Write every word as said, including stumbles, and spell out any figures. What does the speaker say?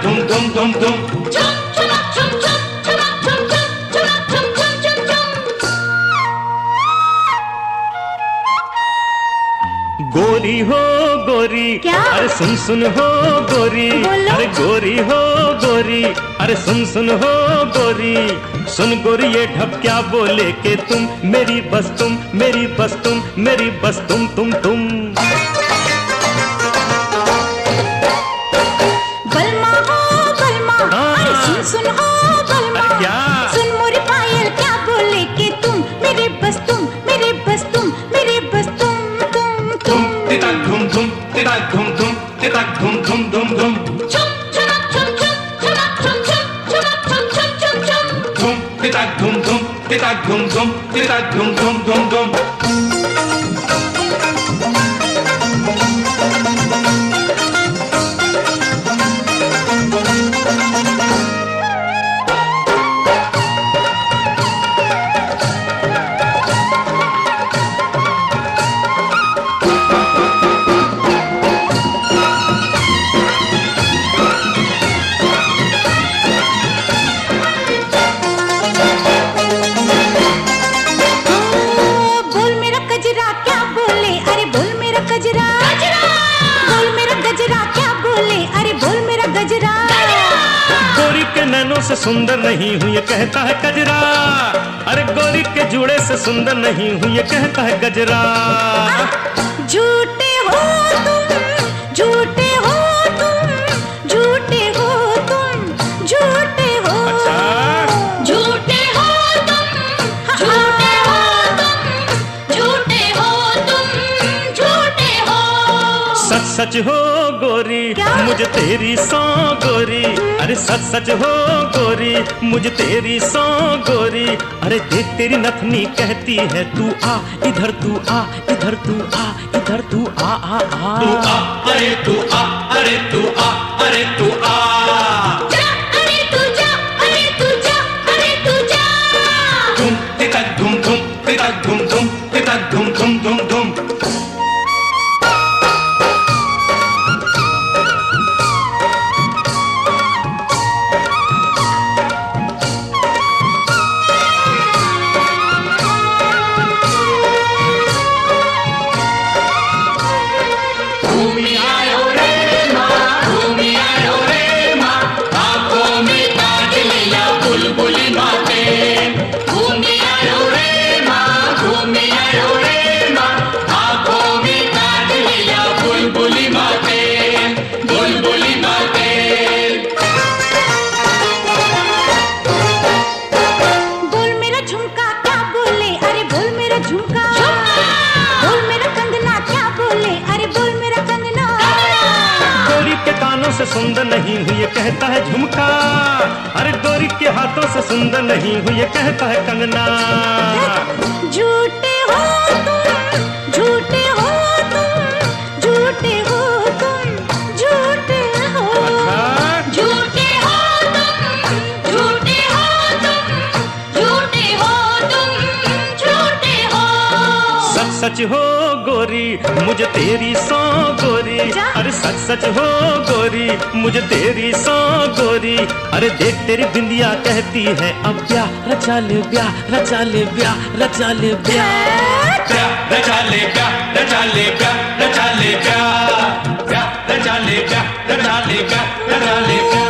धुम धुम धुम धुम गोरी हो गोरी, क्या? अरे सुन सुन हो गोरी, अरे गोरी हो गोरी, अरे सुन सुन हो गोरी, सुन गोरी ये ढप क्या बोले के तुम मेरी बस तुम मेरी बस तुम मेरी बस तुम तुम तुम बलमा हो बलमा, अरे सुन सुन हो बलमा, अरे क्या? सुन मोरी पायल क्या बोले के तुम मेरी बस तुम मेरी बस तुम मेरी बस तुम तुम तुम तिता धुम धुम तिता धुम धुम तिता धुम धुम धुम धुम छुम छुनक छुम छुम छुनक छुम छुम छुनक छुम छुम छुम छुम धुम तिता धुम धुम तिता धुम धुम तिता धुम धुम धुम धुम नैनों से सुंदर नहीं हूँ ये कहता है गजरा, अरे गोरी के जुड़े से सुंदर नहीं हूँ ये कहता है गजरा। झूठे हो तुम झूठे हो तुम झूठे हो तुम झूठे हो अच्छा झूठे हो तुम झूठे हो तुम झूठे हो तुम झूठे हो सच सच हो गोरी मुझे तेरी सौ गोरी, अरे सच सच हो गोरी मुझे तेरी सौ गोरी, अरे देख तेरी नथनी कहती है तू आ इधर तू आ इधर तू आ इधर तू आ आ आ तू आ अरे तू आ अरे तू आ अरे तू आ जा अरे तू जा अरे तू जा अरे तू जा धुम तितक धुम धुम तितक धुम धुम तितक धुम धुम धुम धुम से सुंदर नहीं हूँ ये कहता है झुमका, अरे गोरी के हाथों से सुंदर नहीं हूँ ये कहता है कंगना। झूठे हो तुम झूठे हो तुम झूठे हो तुम झूठे हो झूठे हो तुम झूठे हो तुम झूठे हो तुम झूठे हो सच सच हो गोरी मुझे तेरी सौ गोरी, अरे सच सच हो गोरी मुझे तेरी सौ गोरी, अरे देख तेरी बिंदिया कहती है अब ब्याह रचा ले ब्याह रचा ले ब्याह रचा ले ब्याह रचा ले ब्याह रचा ले ब्याह रचा ले ब्याह रचा ले ब्याह रचा ले ब्याह रचा ले ब्याह